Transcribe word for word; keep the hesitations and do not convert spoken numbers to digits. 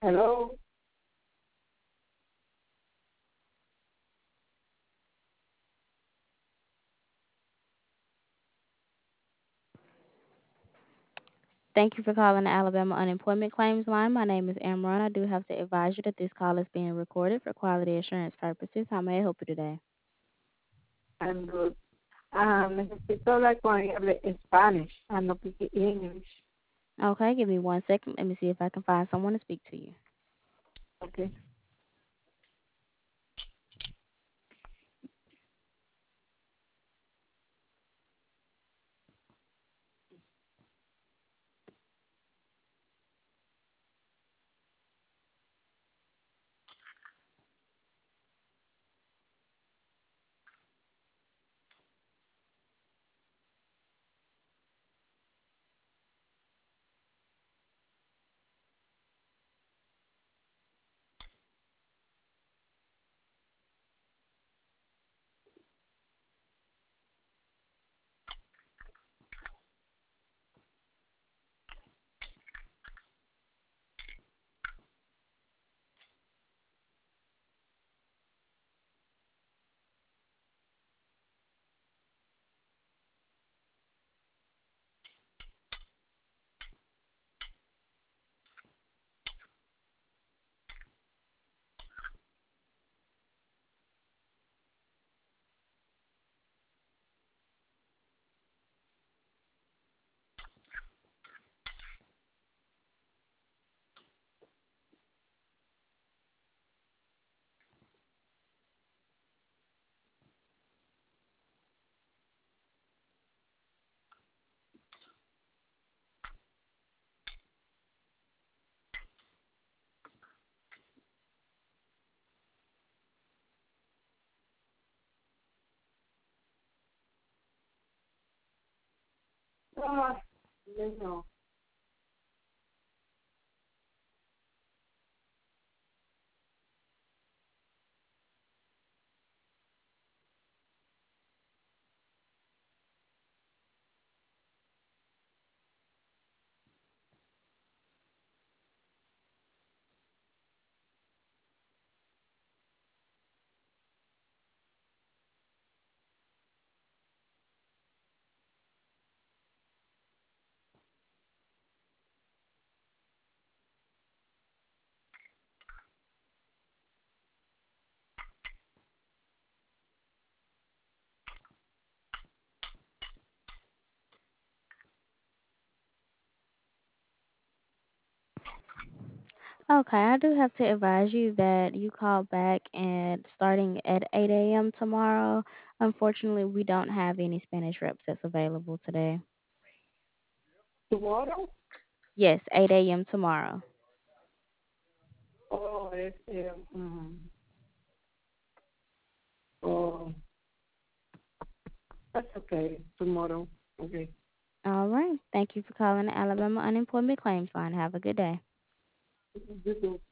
Hello. Thank you for calling the Alabama Unemployment Claims Line. My name is Amron. I do have to advise you that this call is being recorded for quality assurance purposes. How may I help you today? I'm good. Ah, necesito hablar con alguien que hable Spanish. I no speak English. Okay, give me one second. Let me see if I can find someone to speak to you. Okay. Ah, no. Okay, I do have to advise you that you call back and starting at eight a m tomorrow. Unfortunately, we don't have any Spanish reps that's available today. Tomorrow? Yes, eight a m tomorrow. Oh, es, eh, mm, oh, that's okay. Tomorrow. Okay. All right. Thank you for calling the Alabama Unemployment Claims Line. Have a good day. You too.